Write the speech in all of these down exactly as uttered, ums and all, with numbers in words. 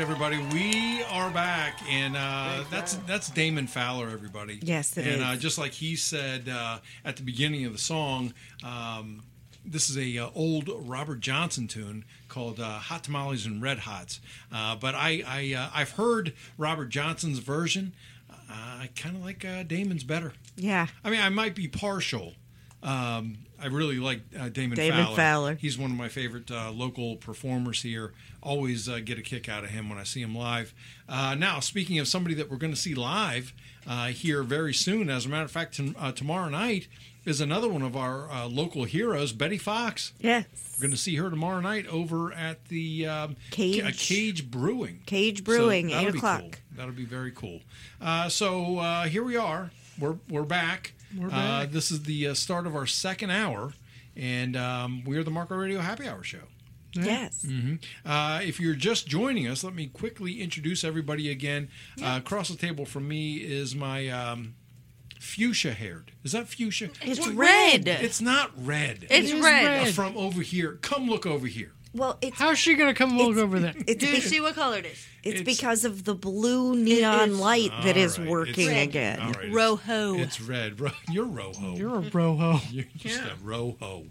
everybody. We are back, and uh, that's that's Damon Fowler, everybody. Yes, it and, is. And uh, just like he said uh, at the beginning of the song, um, this is a uh, old Robert Johnson tune called uh, "Hot Tamales and Red Hots." Uh, but I, I uh, I've heard Robert Johnson's version. Uh, I kind of like uh, Damon's better. Yeah. I mean, I might be partial. Um, I really like uh, Damon, Damon Fowler. Fowler. He's one of my favorite uh, local performers here. Always uh, get a kick out of him when I see him live. Uh, now, speaking of somebody that we're going to see live uh, here very soon, as a matter of fact, t- uh, tomorrow night is another one of our uh, local heroes, Betty Fox. Yes. We're going to see her tomorrow night over at the um, Cage. Ca- Cage Brewing. Cage Brewing, so that'll eight be o'clock. Cool. That'll be very cool. Uh, so uh, here we are. We're we're back. We're Uh, back. this is the uh, start of our second hour, and um, we're the Marco Radio Happy Hour Show. Yes. Mm-hmm. Uh, if you're just joining us, let me quickly introduce everybody again. Uh, across the table from me is my um, fuchsia-haired. Is that fuchsia? It's What- red. It's not red. It's It is red. red. Uh, from over here. Come look over here. Well, it's How's she going to come look It's- over there? it's, Do you be- see what color it is? it's it's- because of the blue neon is- light that All is right, working it's- again. All right, it's- Rojo. It's red. Ro- You're Rojo. You're a broho. You're just Yeah. a Rojo.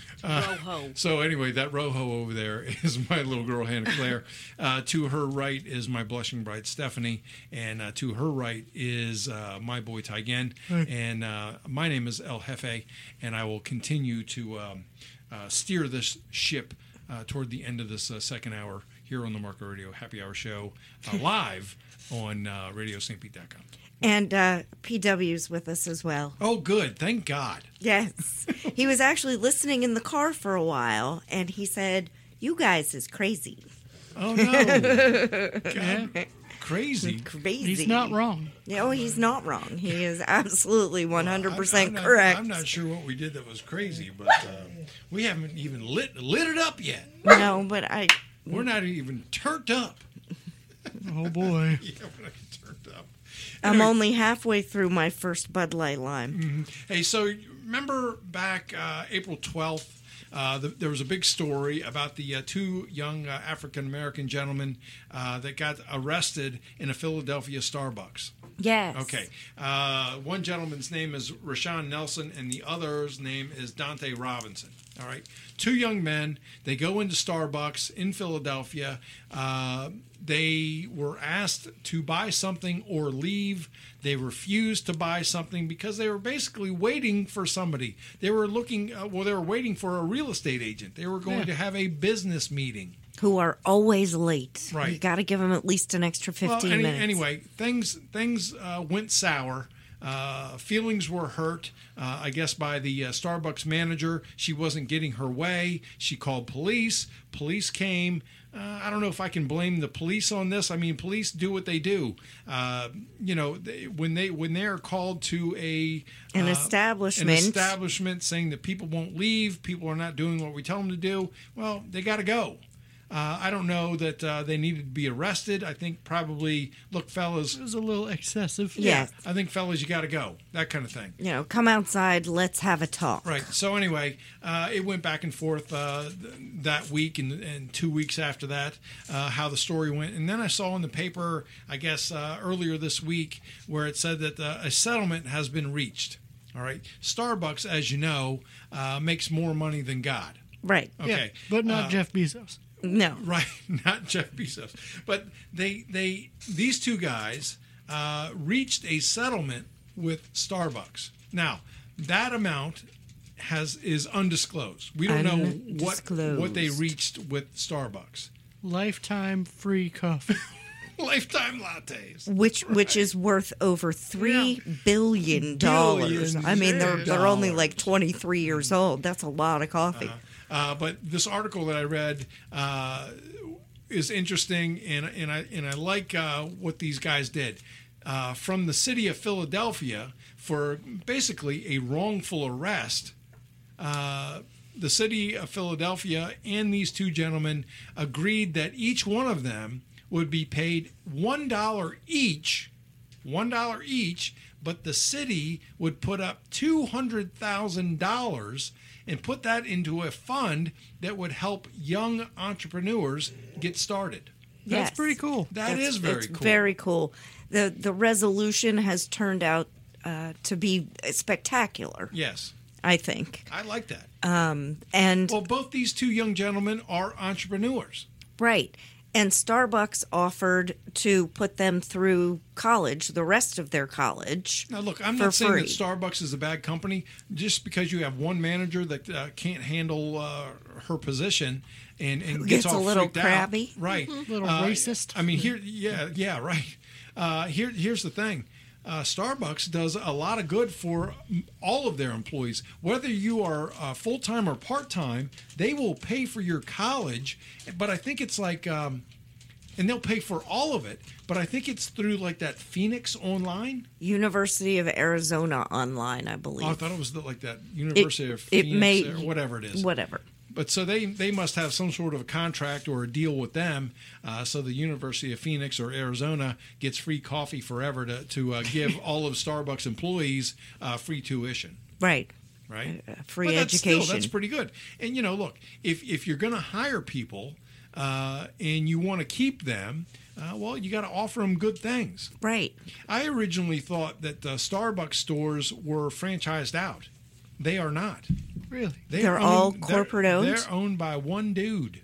Rojo. So anyway, that Rojo over there is my little girl, Hannah Claire. Uh, to her right is my blushing bride, Stephanie. And uh, to her right is uh, my boy, Tygen. And uh, my name is El Jefe. And I will continue to um, uh, steer this ship uh, toward the end of this uh, second hour here on the Marco Radio Happy Hour Show, uh, live on uh, radio st pete dot com. And uh, P W's with us as well. Oh, good. Thank God. Yes. He was actually listening in the car for a while, and he said, "You guys is crazy." Oh, no. God. Crazy. Crazy. He's not wrong. No, he's not wrong. He is absolutely one hundred percent I'm- I'm not- correct. I'm not sure what we did that was crazy, but uh, we haven't even lit lit it up yet. No, but I. We're not even turned up. Oh, boy. Yeah, we're not even turned up. I'm Anyway, only halfway through my first Bud Light Lime. Hey, so remember back uh, April twelfth, uh, the, there was a big story about the uh, two young uh, African-American gentlemen uh, that got arrested in a Philadelphia Starbucks. Yes. Okay. Uh, one gentleman's name is Rashawn Nelson, and the other's name is Dante Robinson. All right. Two young men. They go into Starbucks in Philadelphia. Uh, they were asked to buy something or leave. They refused to buy something because they were basically waiting for somebody. They were looking, uh, well, they were waiting for a real estate agent. They were going Yeah. to have a business meeting. Who are always late. Right. You got to give them at least an extra fifteen well, any, minutes. Anyway, things things uh, went sour. Uh, feelings were hurt, uh, I guess, by the uh, Starbucks manager. She wasn't getting her way. She called police. Police came. Uh, I don't know if I can blame the police on this. I mean, police do what they do. Uh, you know, they, when they when they are called to a An uh, establishment. an establishment saying that people won't leave, people are not doing what we tell them to do. Well, they got to go. Uh, I don't know that uh, they needed to be arrested. I think probably, look, fellas, It was a little excessive. Yes. I think, fellas, you got to go. That kind of thing. You know, come outside, let's have a talk. Right. So anyway, uh, it went back and forth uh, th- that week and, and two weeks after that, uh, how the story went. And then I saw in the paper, I guess, uh, earlier this week, where it said that uh, a settlement has been reached. All right. Starbucks, as you know, uh, makes more money than God. Right. Okay. Yeah, but not Uh, Jeff Bezos. No. Right, not Jeff Bezos, but they they these two guys uh, reached a settlement with Starbucks. Now that amount has is undisclosed. We don't know what what they Undisclosed. reached with Starbucks. Lifetime free coffee. Lifetime lattes. Which which is worth over three billion dollars. Billions I mean, they're of they're only dollars. like twenty three years old. That's a lot of coffee. Uh, but this article that I read uh, is interesting, and and I and I like uh, what these guys did. Uh, from the city of Philadelphia for basically a wrongful arrest. Uh, the city of Philadelphia and these two gentlemen agreed that each one of them would be paid one dollar each, one dollar each, but the city would put up two hundred thousand dollars and put that into a fund that would help young entrepreneurs get started. Yes. That's pretty cool. That That's- is very it's cool. very cool. The the resolution has turned out uh, to be spectacular, Yes, I think. I like that. And Well, both these two young gentlemen are entrepreneurs. right. And Starbucks offered to put them through college, the rest of their college. Now, look, I'm for not saying free. that Starbucks is a bad company. Just because you have one manager that uh, can't handle uh, her position and, and gets, gets a all little freaked crabby. out, right? Little Uh, racist. I mean, here, yeah, yeah, right. Uh, here, here's the thing. Uh, Starbucks does a lot of good for all of their employees. Whether you are uh, full time or part time, they will pay for your college. But I think it's like, um, and they'll pay for all of it. But I think it's through like that Phoenix Online. University of Arizona Online, I believe. Oh, I thought it was the, like that University of it Phoenix may- or whatever it is. Whatever. But so they they must have some sort of a contract or a deal with them. Uh, so the University of Phoenix or Arizona gets free coffee forever to to uh, give all of Starbucks employees uh, free tuition. Right. Right, Uh, free But that's education. Still, that's pretty good. And you know, look, if if you're going to hire people uh, and you want to keep them, uh, well, you got to offer them good things. Right. I originally thought that uh, Starbucks stores were franchised out. They are not. Really? They They're are all they're- corporate owned? They're owned by one dude.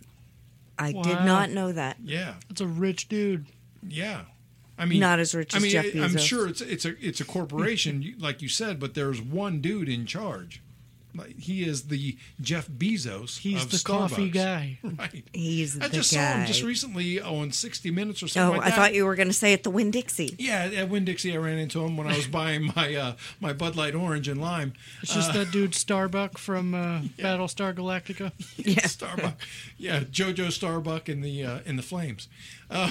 I Wow. did not know that. Yeah, That's a rich dude. yeah. I mean, Not as rich I as mean, Jeff I- I'm Bezos. sure it's it's a it's a corporation, you- like you said, but there's one dude in charge. Like, he is the Jeff Bezos. He's of the coffee Starbucks. guy. Right. He's I the just saw guy. him just recently on sixty minutes or Oh, something like I that. thought you were going to say at the Winn-Dixie. Yeah, at Winn-Dixie, I ran into him when I was buying my uh, my Bud Light Orange and Lime. It's just that dude Starbuck from uh, Battlestar Galactica. Yeah. Starbuck. Yeah, Jojo Starbuck in the uh, in the flames. Uh,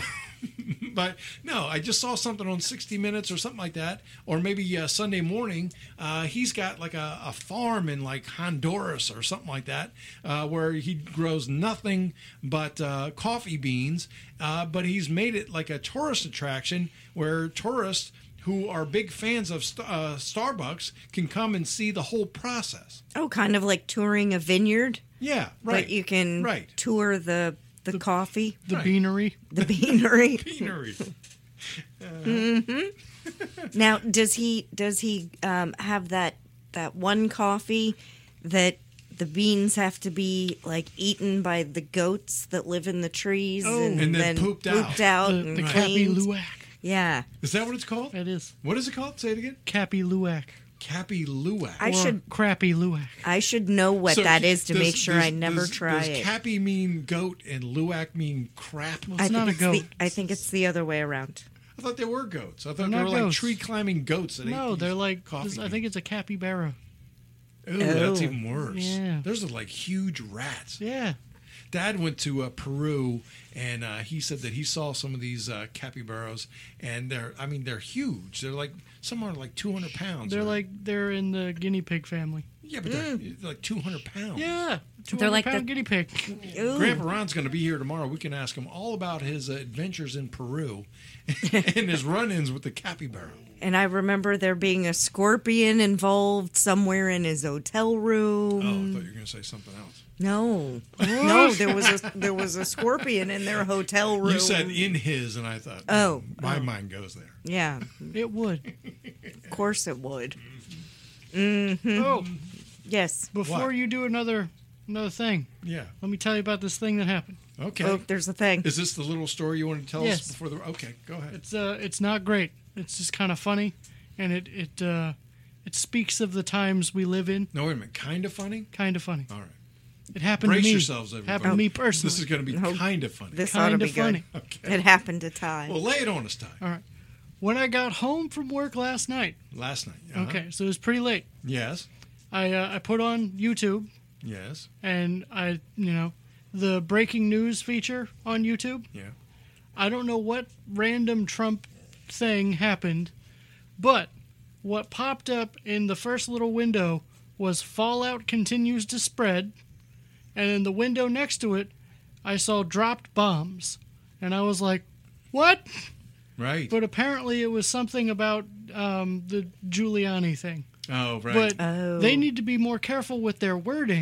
but no, I just saw something on sixty minutes or something like that, or maybe uh, Sunday morning. Uh, he's got like a, a farm in like Honduras or something like that, uh, where he grows nothing but uh, coffee beans. Uh, but he's made it like a tourist attraction where tourists who are big fans of St- uh, Starbucks can come and see the whole process. Oh, kind of like touring a vineyard, Yeah, right. but you can right. tour the the, coffee, The Right. beanery. the beanery. Beanery. Now, does he does he um, have that that one coffee that the beans have to be like eaten by the goats that live in the trees Oh. and, And then pooped out. out The, and the Cappy cleaned? Luwak. Yeah, Is that what it's called? It is. What is it called? Say it again. Cappy Luwak. Cappy Luwak. I or should Crappy Luwak. I should know what So that is to does- make sure does- I never does- try does it. Cappy mean goat and Luwak mean crap? Well, I it's think not a it's goat. The, I think it's the other way around. I thought they were goats. I thought They're they not were like goats. tree climbing goats. That No, ate they're these like. coffee this- I think it's a capybara. beans. Ooh, that's Oh. even worse. Yeah. Those are like huge rats. Yeah. Dad went to uh, Peru, and uh, he said that he saw some of these uh, capybaras, and they're, I mean, they're huge. They're like, some are like two hundred pounds. They're or- like they're in the guinea pig family. yeah, but they're like two hundred pounds. Yeah. two They're hundred like pound the- guinea pig. Ooh. Grandpa Ron's going to be here tomorrow. We can ask him all about his uh, adventures in Peru and his run-ins with the capybara. And I remember there being a scorpion involved somewhere in his hotel room. Oh, I thought you were going to say something else. No, no, there was a there was a scorpion in their hotel room. You said in his, and I thought, Oh, my oh. mind goes there. Yeah, It would. of course it would. Oh, Yes. before What? you do another another thing, Yeah. let me tell you about this thing that happened. Okay. Oh, there's a thing. Is this the little story you want to tell Yes. us before the? Okay, go ahead. It's uh, it's not great. It's just kind of funny, and it it uh, it speaks of the times we live in. No, wait a minute. Kind of funny. Kind of funny. All right. It happened Brace to me. yourselves, everybody. Happened to me personally. This is going to be No. kind of funny. This ought to Kinda be funny. good. Okay. It happened to Ty. Well, lay it on us, Ty. All right. When I got home from work last night, Last night. Uh-huh. okay, so it was pretty late. Yes. I uh, I put on YouTube Yes. and I you know the breaking news feature on YouTube. Yeah. I don't know what random Trump thing happened, but what popped up in the first little window was Fallout continues to spread, and in the window next to it, I saw dropped bombs, and I was like, "What?" Right. But apparently, it was something about um, the Giuliani thing. oh, right. But Oh. they need to be more careful with their wording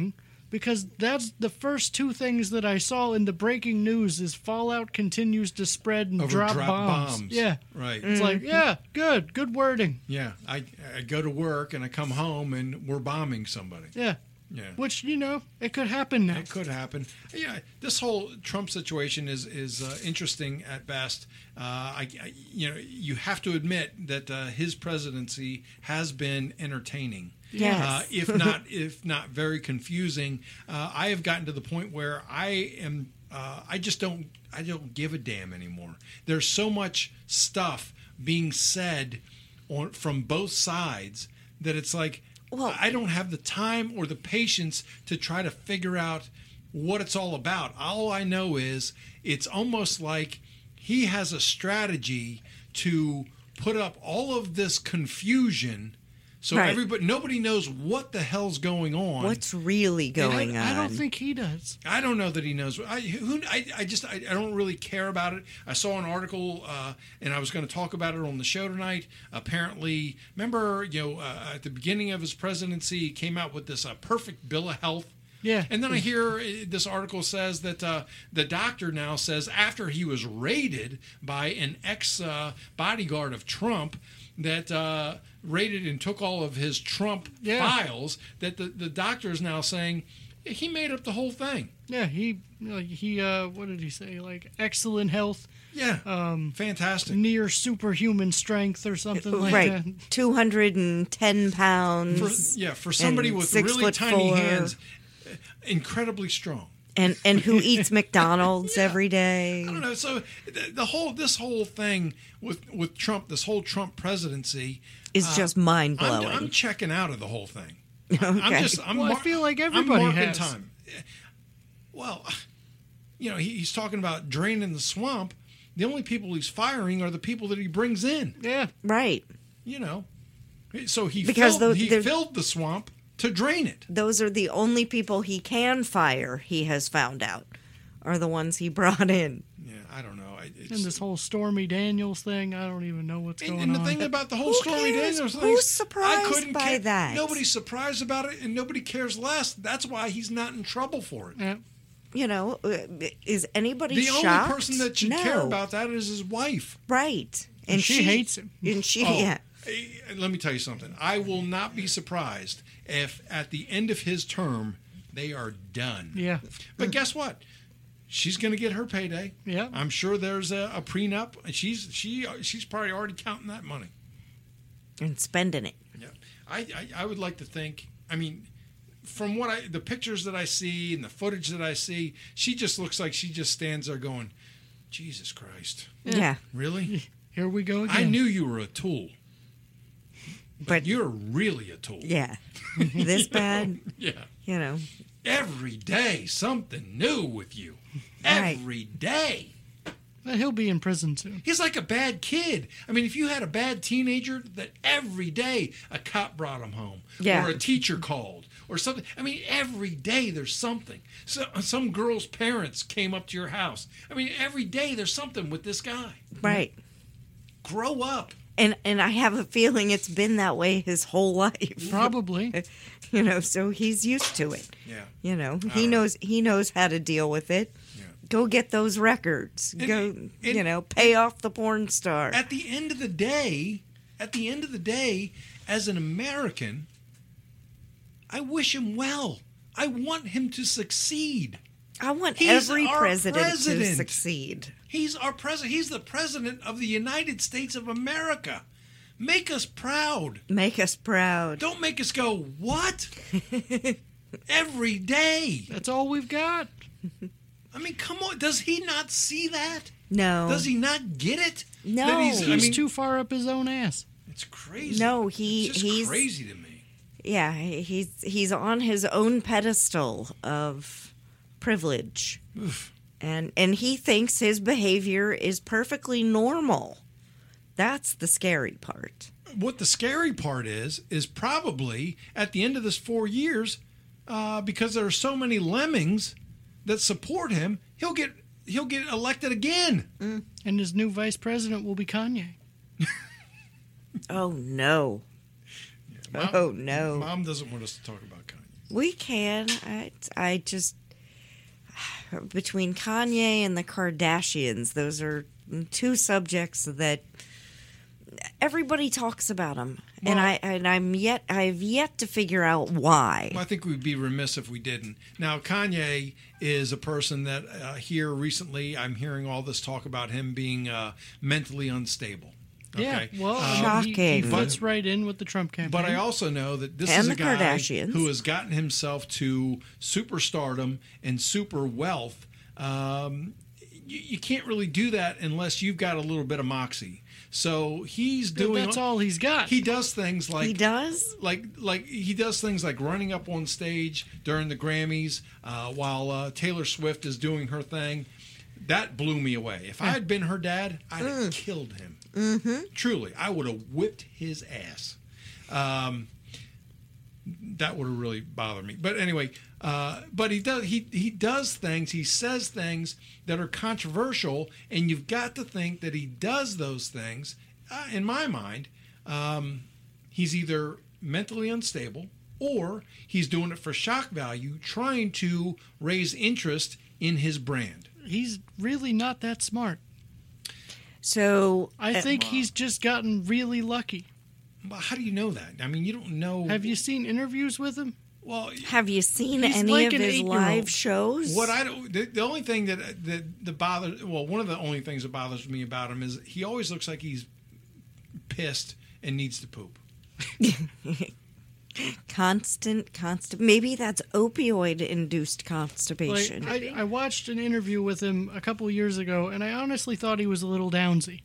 because that's the first two things that I saw in the breaking news is Fallout continues to spread and Over drop, drop bombs. bombs. Yeah. Right. It's like, yeah, good. Good wording. Yeah. I, I go to work and I come home and we're bombing somebody. Yeah. Yeah. Which, you know, it could happen now. It could happen. Yeah, this whole Trump situation is is uh, interesting at best. Uh, I, I, you know, you have to admit that uh, his presidency has been entertaining. Yes. Uh, if not, if not very confusing. Uh, I have gotten to the point where I am. Uh, I just don't. I don't give a damn anymore. There's so much stuff being said on from both sides that it's like. Well- I don't have the time or the patience to try to figure out what it's all about. All I know is it's almost like he has a strategy to put up all of this confusion so Right. everybody nobody knows what the hell's going on. What's really going I on? don't think he does. I don't know that he knows. I who I, I just I, I don't really care about it. I saw an article uh, and I was going to talk about it on the show tonight. Apparently, remember you know uh, at the beginning of his presidency, he came out with this uh, perfect bill of health. Yeah. And then I hear uh, this article says that uh, the doctor now says after he was raided by an ex uh, bodyguard of Trump that uh, raided and took all of his Trump Yeah. files, that the, the doctor is now saying he made up the whole thing. Yeah, he, like, he, uh, what did he say? Like, excellent health, Yeah. um, Fantastic. near superhuman strength or something like right. that. two hundred ten For, pounds. yeah, for somebody and with six really foot tiny four. hands, uh, incredibly strong. and, and who eats McDonald's Yeah. every day. I don't know. So the, the whole this whole thing with with Trump, this whole Trump presidency Is uh, just mind I'm, blowing. I'm checking out of the whole thing. Okay. I'm just. I'm Well, I mar- feel like I'm everybody marking has. time. Well, you know, he, he's talking about draining the swamp. The only people he's firing are the people that he brings in. Yeah. Right. You know, so he Because filled, those- he they're- filled the swamp to drain it. Those are the only people he can fire, he has found out, are the ones he brought in. Yeah, I don't know. I- It's, And this whole Stormy Daniels thing, I don't even know what's And, going and the on. thing about the whole Who Stormy cares? Daniels thing, Who's is surprised I couldn't by care. that? Nobody's surprised about it, and nobody cares less. That's why he's not in trouble for it. Yeah. You know, uh, is anybody The shocked? only person that should no. care about that is his wife. Right. And she hates him. And she, Oh, yeah. eh, Let me tell you something. I will not be surprised if at the end of his term they are done. Yeah. But guess what? She's going to get her payday. Yeah. I'm sure there's a, a prenup, and she's she she's probably already counting that money. And spending it. Yeah, I, I I would like to think. I mean, from what I the pictures that I see and the footage that I see, she just looks like she just stands there going, "Jesus Christ, Yeah. really? Here we go again. I knew you were a tool, but, But- you're really a tool." Yeah. This bad, Yeah. you know. Every day something new with you. Right. Every day. Well, he'll be in prison soon. He's like a bad kid. I mean, if you had a bad teenager that every day a cop brought him home, Yeah. or a teacher called, or something. I mean, every day there's something. So some girl's parents came up to your house. I mean, every day there's something with this guy. Right. Grow up. And and I have a feeling it's been that way his whole life. Probably. You know, so he's used to it. Yeah. You know, All he right. knows he knows how to deal with it. Yeah. Go get those records. And- Go, and- you know, pay off the porn star. At the end of the day, at the end of the day, as an American, I wish him well. I want him to succeed. I want He's every our president, to president. succeed. He's our president. He's the president of the United States of America. Make us proud. Make us proud. Don't make us go, what? Every day. That's all we've got. I mean, come on. Does he not see that? No. Does he not get it? No. That he's, He's I mean, too far up his own ass. it's crazy. No, he- it's just he's- crazy to me. Yeah, he's he's on his own pedestal of privilege. Oof. And and he thinks his behavior is perfectly normal. That's the scary part. What the scary part is, is probably at the end of this four years, uh, because there are so many lemmings that support him, he'll get he'll get elected again. And his new vice president will be Kanye. Oh no. Mom- Oh no. Mom doesn't want us to talk about Kanye. We can. I, I just between Kanye and the Kardashians, those are two subjects that everybody talks about them, Well- and I and I'm yet I've yet to figure out why. Well, I think we'd be remiss if we didn't. Now, Kanye is a person that uh, here recently I'm hearing all this talk about him being uh, mentally unstable. Okay? Yeah, well, Uh, I mean, he, he Shocking. fits right in with the Trump campaign. But I also know that this And is a the guy Kardashians. who has gotten himself to superstardom and super wealth. Um, you, you can't really do that unless you've got a little bit of moxie. So he's doing. that's all he's got. He does things like he does. like like he does things like running up on stage during the Grammys uh, while uh, Taylor Swift is doing her thing. That blew me away. If I had been her dad, I'd have killed him. Mm-hmm. Truly, I would have whipped his ass. Um, that would have really bothered me. But anyway, uh, but he does he he does things. He says things that are controversial, and you've got to think that he does those things. Uh, in my mind, um, he's either mentally unstable or he's doing it for shock value, trying to raise interest in his brand. He's really not that smart. So I uh, think he's just gotten really lucky. But how do you know that? I mean, you don't know. Have you seen interviews with him? Well, have you seen He's any like of an his eight-year-old. live shows? what I don't. The, the only thing that that that bothers. Well, one of the only things that bothers me about him is he always looks like he's pissed and needs to poop. constant, constant. Maybe that's opioid-induced Like, constipation. I, I watched an interview with him a couple years ago, and I honestly thought he was a little downsy.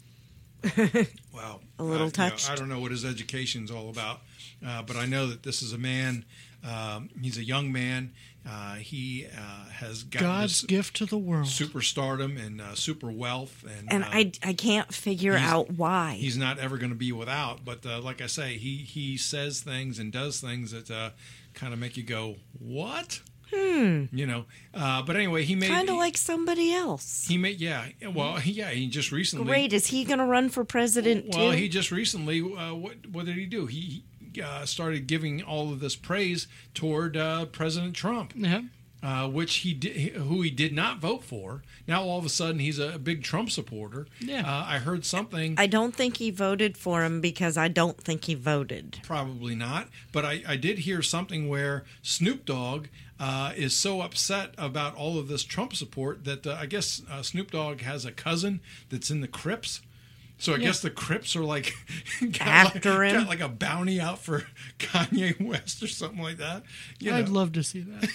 Wow, A little I, you know, touched. I don't know what his education's all about, uh, but I know that this is a man. Um, he's a young man. Uh, he uh, has got God's this gift to the world. superstardom and uh, super wealth, and and uh, I, I can't figure he's- out why. he's not ever going to be without. But uh, like I say, he he says things and does things that uh, kind of make you go, "What?" Hmm. You know. Uh, but anyway, he made Kind of like somebody else. he made yeah. Well, yeah. He just recently. Great. Is he going to run for president Well, too? he just recently. Uh, what what did he do? He uh, started giving all of this praise toward uh, President Trump. Yeah. Uh, which he did, who he did not vote for. Now all of a sudden he's a big Trump supporter. Yeah. Uh, I heard something. I don't think he voted for him because I don't think he voted. Probably not, but I, I did hear something where Snoop Dogg uh, is so upset about all of this Trump support that uh, I guess uh, Snoop Dogg has a cousin that's in the Crips. So I guess the Crips are like got After like, him? got like a bounty out for Kanye West or something like that. You I'd know. love to see that.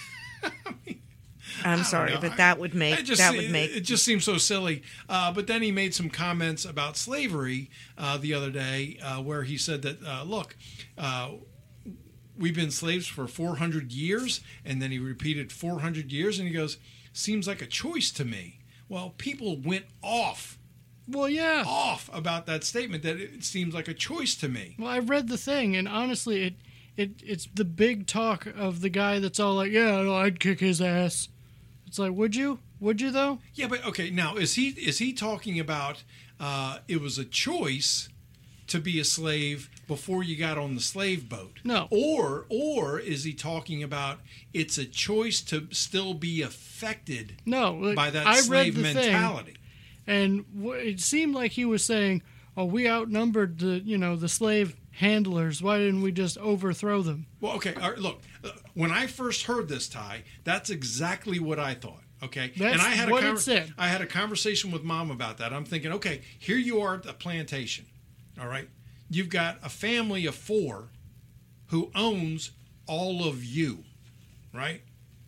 I'm sorry, know. but that would make It just, that would make it just seems so silly. Uh, but then he made some comments about slavery uh, the other day, uh, where he said that uh, look, uh, we've been slaves for four hundred years, and then he repeated four hundred years, and he goes, seems like a choice to me. Well, people went off Well, yeah. off about that statement that it seems like a choice to me. Well, I read the thing, and honestly, it it it's the big talk of the guy that's all like, "Yeah, no, I'd kick his ass." It's like, would you? Would you though? Yeah, but okay, now is he is he talking about uh, it was a choice to be a slave before you got on the slave boat? No. Or or is he talking about it's a choice to still be affected No. like, by that I slave read the mentality? Thing, and w- it seemed like he was saying, "Oh, we outnumbered the you know the slave handlers. Why didn't we just overthrow them?" Well, okay, all right, look, uh, when I first heard this, Ty, that's exactly what I thought. Okay, That's and I had what a it said. I had a conversation with Mom about that. I'm thinking, okay, here you are at the plantation. All right, you've got a family of four who owns all of you, right?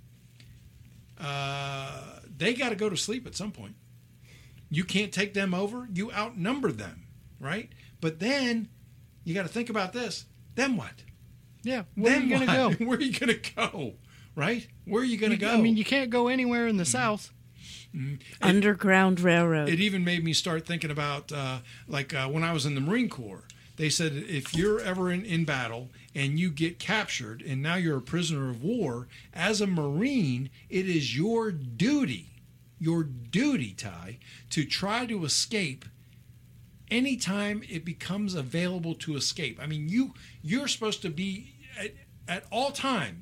Uh, they got to go to sleep at some point. You can't take them over. You outnumber them, right? But then you got to think about this. Then what? Yeah. Where then are you gonna what? go? Where are you going to go? Right? Where are you going to You- go? I mean, you can't go anywhere in the South. Underground Railroad. It even made me start thinking about, uh, like, uh, when I was in the Marine Corps. They said if you're ever in, in battle and you get captured and now you're a prisoner of war, as a Marine, it is your duty, your duty, Ty, to try to escape anytime it becomes available to escape. I mean, you, you're supposed to be at, at all times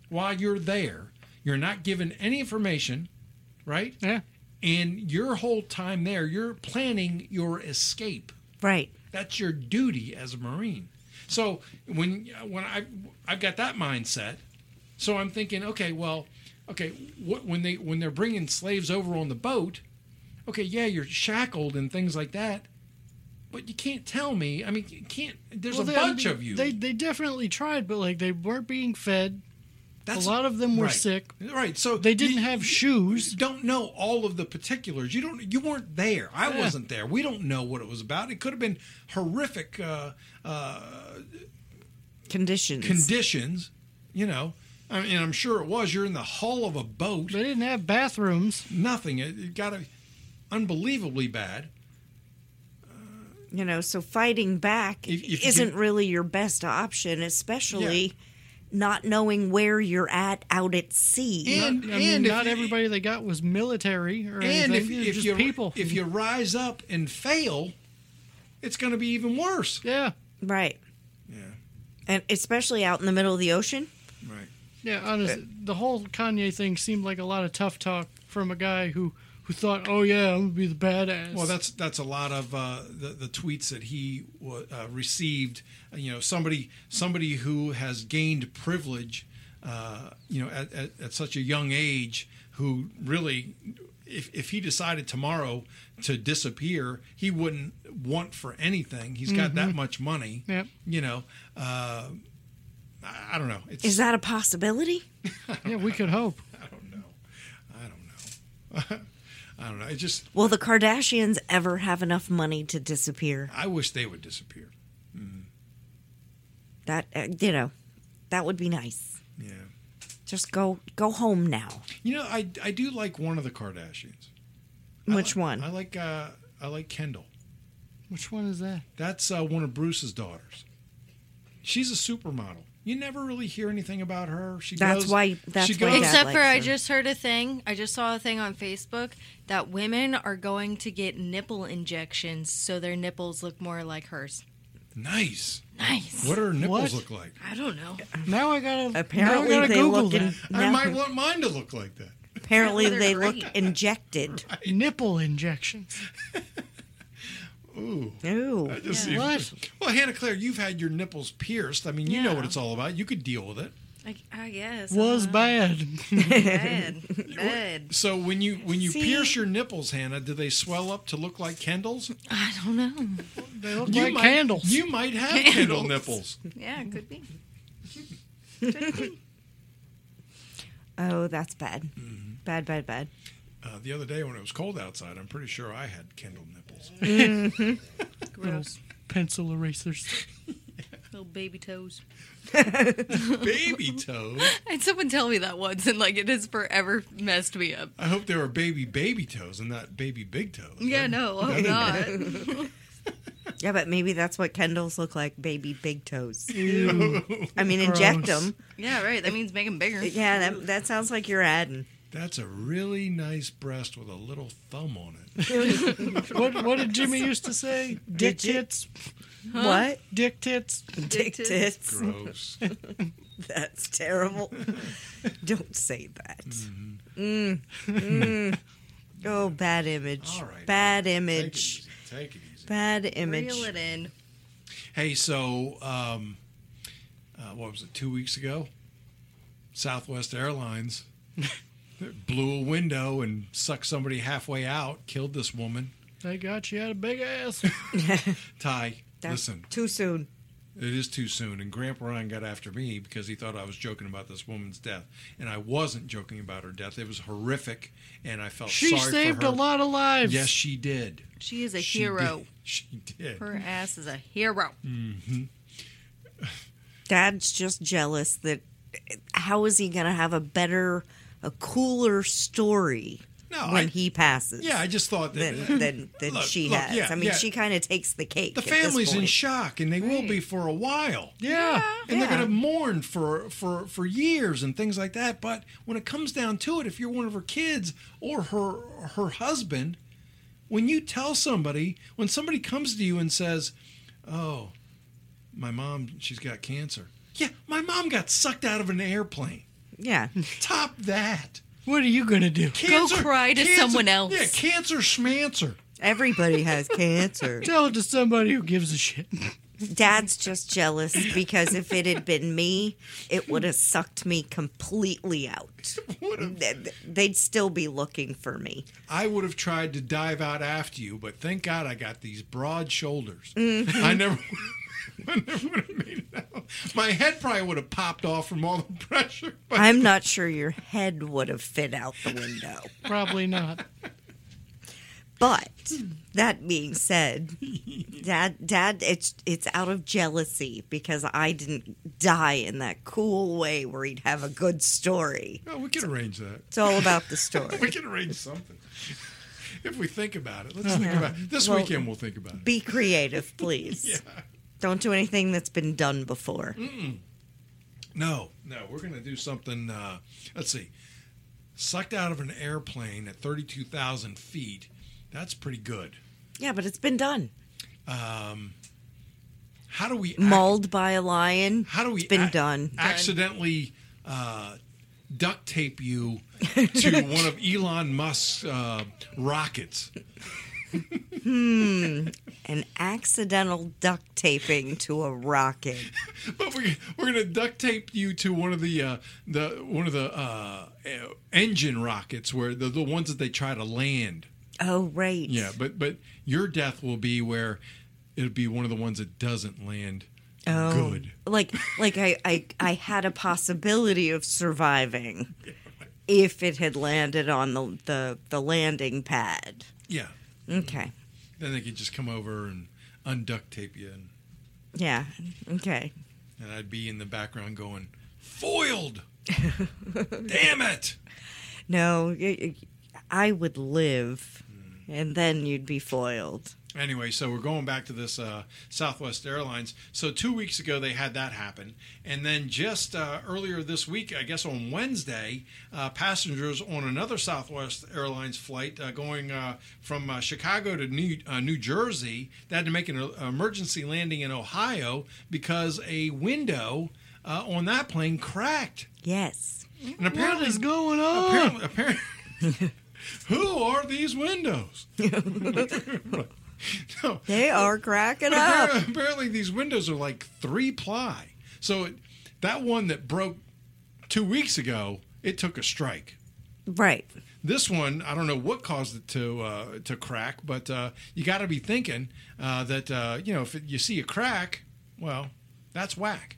while you're there. You're not given any information, right? Yeah. And your whole time there, you're planning your escape. Right. That's your duty as a Marine. So when when I I've got that mindset, so I'm thinking, okay, well, okay, what, when they when they're bringing slaves over on the boat, okay, yeah, you're shackled and things like that, but you can't tell me. I mean, you can't. There's Well, a they- bunch I mean, of you. They they definitely tried, but like they weren't being fed. That's, a lot of them were right. sick. Right. So They didn't you- have shoes. You don't know all of the particulars. You don't. You weren't there. I Yeah. wasn't there. We don't know what it was about. It could have been horrific uh, uh, Conditions. conditions. You know. I mean, I'm sure it was. You're in the hull of a boat. They didn't have bathrooms. Nothing. It, it got to unbelievably bad. You know, so fighting back If- if you isn't can- really your best option, especially not knowing where you're at out at sea. And I mean, and if not you- everybody they got was military or And if, anything. It was if just you people. if you rise up and fail, it's going to be even worse. yeah, Right. Yeah. And especially out in the middle of the ocean. Right. yeah. Honestly, the whole Kanye thing seemed like a lot of tough talk from a guy who who thought, "Oh yeah, I'm gonna be the badass." Well, that's that's a lot of uh, the the tweets that he wa- uh, received. You know, somebody somebody who has gained privilege, uh, you know, at, at, at such a young age, who really, if if he decided tomorrow to disappear, he wouldn't want for anything. He's got that much money. Yep. You know, uh, I, I don't know. It's, Is that a possibility? yeah. We could hope. I don't know. I don't know. I don't know. It just. Will the Kardashians ever have enough money to disappear? I wish they would disappear. That uh, you know, that would be nice. Yeah. Just go go home now. You know, I, I do like one of the Kardashians. I Which like- one? I like uh, I like Kendall. Which one is that? That's uh, one of Bruce's daughters. She's a supermodel. You never really hear anything about her. She That's goes, why- that's she why goes, Dad Except for, likes I her. just heard a thing. I just saw a thing on Facebook that women are going to get nipple injections so their nipples look more like hers. nice. Nice. What do her nipples What? look like? I don't know. Now I gotta. Apparently now I gotta they Google look in, that. I now- might want mine to look like that. apparently They're they great. look injected. Nipple injections. Ooh. Ooh. I just Yeah. see- What? Well, Hannah Claire, you've had your nipples pierced. I mean, you know Yeah. what it's all about. You could deal with it. I, I guess. Was uh, bad. bad. Bad. So when you when you See? pierce your nipples, Hannah, do they swell up to look like Kendall's? I don't know. They look You like might, candles. You might have Candles. Kendall nipples. Yeah, it could be. Oh, that's bad. Mm-hmm. Bad, bad, bad. Uh, the other day when it was cold outside, I'm pretty sure I had Kendall nipples. Gross. Pencil erasers. Little baby toes. Baby toes. I had someone tell me that once, and like it has forever messed me up. I hope they were baby baby toes and not baby big toes. Yeah, That- no, I'm not. Yeah, but maybe that's what Kendall's look like, baby big toes. Ew. I mean, inject Gross. them. Yeah, right. That means make them bigger. Yeah, that, that sounds like you're adding. That's a really nice breast with a little thumb on it. what what did Jimmy used to say? Dick Did you- tits. What? Dick tits. Dick tits. Gross. That's terrible. Don't say that. Mm-hmm. Mm. Mm. Oh, bad image. All right. Bad Take it image. easy. Take it easy. Bad image. Reel it in. Hey, so um, uh, what was it? Two weeks ago, Southwest Airlines blew a window and sucked somebody halfway out. Killed this woman. They got you had a big ass. Ty, That's listen. too soon. It is too soon, and Grandpa Ryan got after me because he thought I was joking about this woman's death, and I wasn't joking about her death. It was horrific, and I felt She sorry saved for her. a lot of lives. Yes, she did. She is a She hero. did. She did. Her ass is a hero. Dad's just jealous that how is he going to have a better, a cooler story No, when I- he passes Yeah, I just thought that than, than, than Look, she look, has? yeah, I mean, yeah. she kind of takes the cake. the at this family's in point. shock, and they will be for a while. Yeah. And they're Yeah. going to mourn for, for, for years and things like that. But when it comes down to it, if you're one of her kids or her her husband, when you tell somebody, when somebody comes to you and says, "Oh, my mom, she's got cancer." Yeah, my mom got sucked out of an airplane. Yeah. Top that. What are you going to do? Cancer, cry to cancer- someone else. Yeah, cancer schmancer. Everybody has cancer. Tell it to somebody who gives a shit. Dad's just jealous because if it had been me, it would have sucked me completely out. Th- They'd still be looking for me. I would have tried to dive out after you, but thank God I got these broad shoulders. Mm-hmm. I never, I never would have made it out. My head probably would have popped off from all the pressure. But I'm not sure your head would have fit out the window. Probably not. But that being said, Dad, Dad, it's it's out of jealousy because I didn't die in that cool way where he'd have a good story. oh, we can arrange that. It's all about the We story. can arrange something. If we think about it, let's think Yeah. about it. This Well, weekend we'll think about it. Be creative, please. Yeah. Don't do anything that's been done before. No, no, we're going to do something. Uh, let's see. Sucked out of an airplane at thirty-two thousand feet. That's pretty good. Yeah, but it's been done. Um, how do we ac- Mauled by a lion. How do we It's been ac- done. accidentally uh, duct tape you to one of Elon Musk's uh, rockets? An accidental duct taping to a rocket. But we, we're going to duct tape you to one of the uh, the one of the uh, engine rockets, where the the ones that they try to land. Oh, right. Yeah, but but your death will be where it'll be one of the ones that doesn't land Oh. good. Like, like I, I, I had a possibility of surviving if it had landed on the, the, the landing pad. Yeah. Okay. Then they could just come over and unduct tape you, and, Yeah. Okay. and I'd be in the background going, foiled! Damn it! No, y- y- I would live, and then you'd be foiled. Anyway, so we're going back to this uh, Southwest Airlines. So two weeks ago they had that happen, and then just uh, earlier this week, I guess on Wednesday, uh, passengers on another Southwest Airlines flight uh, going uh, from uh, Chicago to New, uh, New Jersey, they had to make an uh, emergency landing in Ohio because a window uh, on that plane cracked. Yes. And apparently, What is going on? apparently, apparently who are these windows? No. They are cracking up. Apparently, apparently these windows are like three ply. So it, that one that broke two weeks ago, it took a strike. Right. This one, I don't know what caused it to uh, to crack, but uh, you got to be thinking uh, that uh, you know if it, you see a crack, well, that's whack.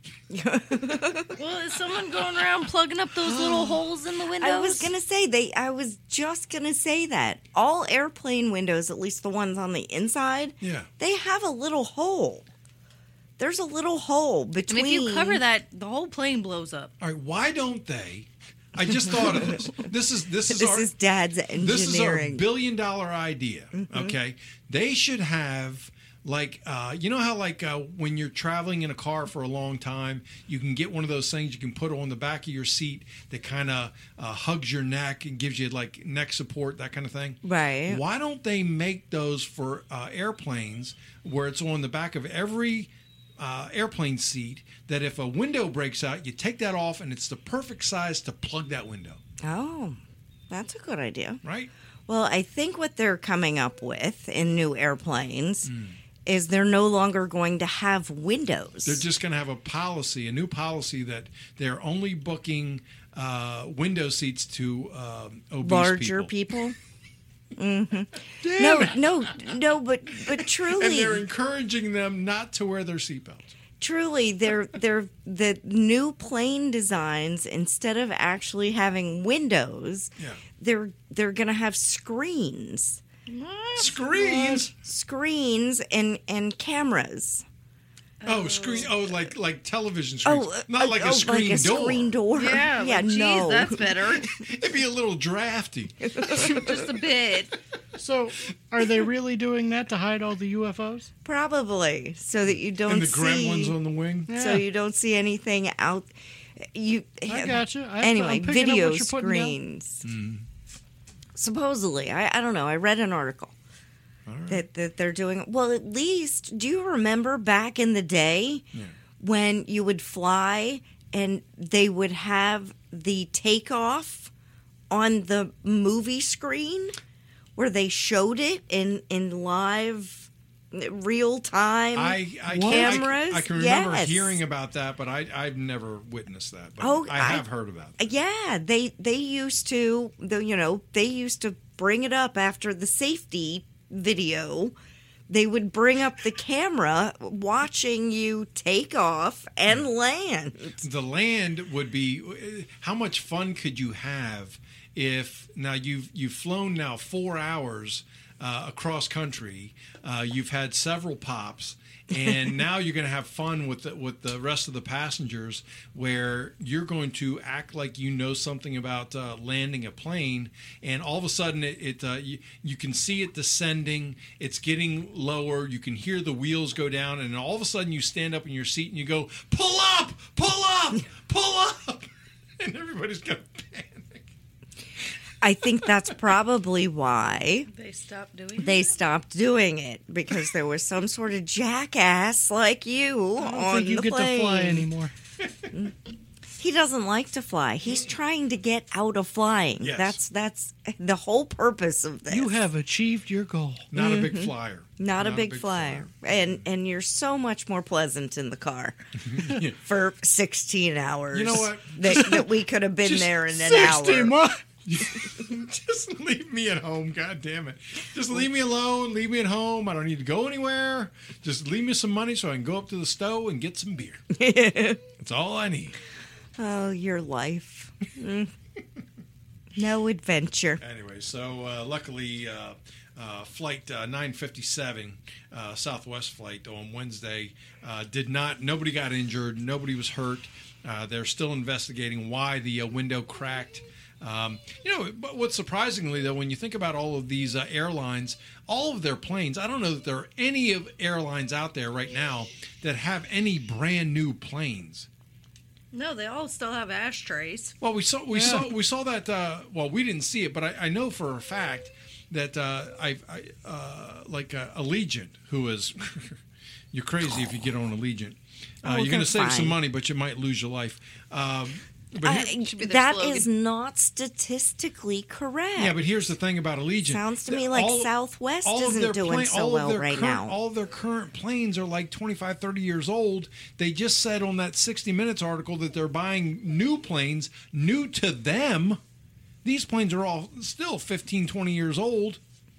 Well, is someone going around plugging up those little holes in the windows? I was gonna say they. I was just gonna say that all airplane windows, at least the ones on the inside, Yeah. they have a little hole. There's a little hole And between. if you cover that, the whole plane blows up. All right, why don't they? I just thought of this. This is this is This our, is Dad's engineering. This is our billion dollar idea. Mm-hmm. Okay, they should have like uh, you know how like uh, when you're traveling in a car for a long time, you can get one of those things you can put on the back of your seat that kind of uh, hugs your neck and gives you like neck support, that kind of thing. Right. Why don't they make those for uh, airplanes where it's on the back of every uh, airplane seat? That if a window breaks out, you take that off, and it's the perfect size to plug that window. Oh, that's a good idea. Right. Well, I think what they're coming up with in new airplanes is they're no longer going to have windows. They're just going to have a policy, a new policy that they're only booking uh, window seats to um, obese larger people. people. hmm No, no, no, but but And truly, they're encouraging them not to wear their seatbelts. truly, they're they're the new plane designs. Instead of actually having windows, Yeah. they're they're going to have screens, Screens. screens, and and cameras. Oh, screen. Oh, like like television screens. Oh, not uh, like oh, a screen like a door. screen door. Yeah, yeah, like, geez, no. that's better. It'd be a little drafty. Just a bit. So, are they really doing that to hide all the U F Os? Probably so that you don't And the see. gremlins on the wing. So you don't see anything out. You I gotcha. I, anyway, I'm picking up video what you're putting down. screens. Supposedly, I, I don't know. I read an article that that they're doing. Well, at least, do you remember back in the day Yeah. when you would fly and they would have the takeoff on the movie screen where they showed it in, in live real time I, I, cameras. I, I can remember Yes. hearing about that, but I, I've never witnessed that. But Oh, I I- have heard about that. Yeah, they they used to, the, you know, they used to bring it up after the safety video. They would bring up the camera watching you take off and land. The land would be. How much fun could you have if now you've you've flown now four hours uh, across country? Uh, you've had several pops, and now you're going to have fun with the, with the rest of the passengers, where you're going to act like you know something about uh, landing a plane, and all of a sudden it, it uh, you, you can see it descending. It's getting lower. You can hear the wheels go down, and all of a sudden you stand up in your seat and you go, "Pull up! Pull up! Pull up!" And everybody's going to panic. I think that's probably why They stopped doing they stopped doing it, because there was some sort of jackass like you I don't on think you the get plane. to fly anymore. He doesn't like to fly. He's trying to get out of flying. Yes. That's that's the whole purpose of this. You have achieved your goal. Not a big flyer. not, a big, flyer. and and you're so much more pleasant in the car for sixteen hours. You know what? That, that we could have been Just there in an sixty hour. months. Just leave me at home. God damn it. Just leave me alone. Leave me at home. I don't need to go anywhere. Just leave me some money so I can go up to the stove and get some beer. That's all I need. Oh, your life. Mm. No adventure. Anyway, so uh, luckily, uh, uh, flight uh, nine fifty-seven, uh, Southwest flight on Wednesday, uh, did not, nobody got injured. Nobody was hurt. Uh, they're still investigating why the uh, window cracked. Um, you know, but what's surprisingly, though, when you think about all of these uh, airlines, all of their planes, I don't know that there are any of airlines out there right now that have any brand new planes. No, they all still have ashtrays. Well, we saw we Yeah. saw we saw that. Uh, well, we didn't see it, but I, I know for a fact that uh, I, I uh, like uh, Allegiant, who is you're crazy if you get on Allegiant. Uh, Oh, you're going they're to save some fine. money, but you might lose your life. Um, but I- here- Should be their that slogan. is not statistically correct. yeah, but here's the thing about Allegiant. Sounds to that me like all- Southwest all of isn't their doing plane- so all of well their right current- now. All of their current planes are like twenty-five, thirty years old. They just said on that sixty minutes article that they're buying new planes, new to them. These planes are all still fifteen, twenty years old.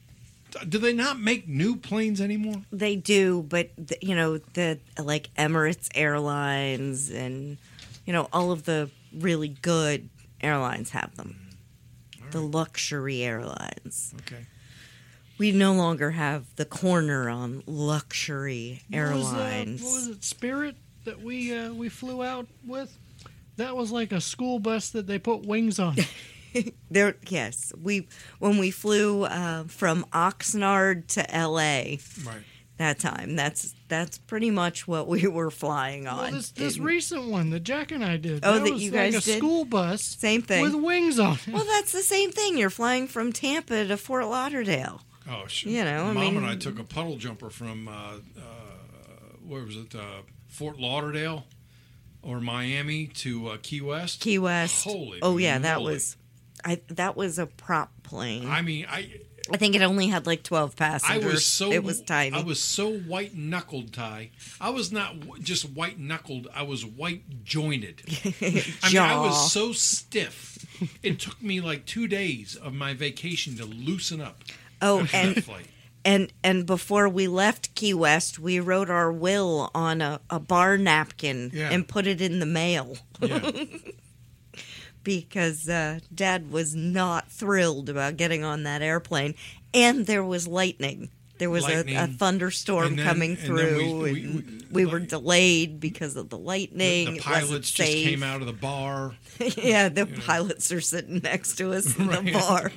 Do they not make new planes anymore? They do, but the, you know, the like Emirates Airlines and you know all of the really good airlines have them. The luxury airlines. Okay. We no longer have the corner on luxury What was, uh, airlines. what was it? Spirit that we uh, we flew out with. That was like a school bus that they put wings on. There, yes, we when we flew uh, from Oxnard to L A Right. that time. That's that's pretty much what we were flying on. Well, this this And- recent one that Jack and I did. Oh, that that was you like guys a did? school bus. Same thing. with wings on it. Well, that's the same thing. You're flying from Tampa to Fort Lauderdale. Oh, sh- You know, I Mom mean- and I took a puddle jumper from uh, uh, where was it? Uh, Fort Lauderdale or Miami to uh, Key West. Key West. Holy oh yeah, that moly. was, I that was a prop plane. I, I mean, I think it only had like twelve I passengers. was so it was tiny. I was so white knuckled, Ty. I was not w- just white knuckled. I was white jointed. I mean, I Jaw. was so stiff. It took me like two days of my vacation to loosen up. oh, after and that flight. and and before we left Key West, we wrote our will on a, a bar napkin Yeah. and put it in the mail Yeah. because uh, Dad was not thrilled about getting on that airplane, and there was lightning. There was a, a Lightning. thunderstorm And then- coming and then through, we- we- and we- we, were delayed because of the lightning. The, the It wasn't pilots just safe. came out of the bar. Yeah, the pilots are sitting next to us in the Right. bar.